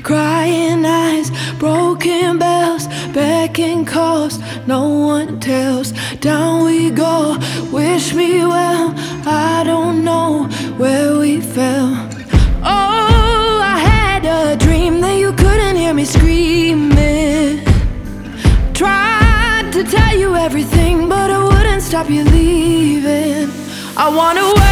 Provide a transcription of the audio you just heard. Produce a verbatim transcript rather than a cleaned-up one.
crying eyes, broken bells, begging calls, no one tells. Down we go, wish me well, I don't know where we fell. Oh, I had a dream that you couldn't hear me screaming. Tried to tell you everything, but I wouldn't stop you leaving. I wanna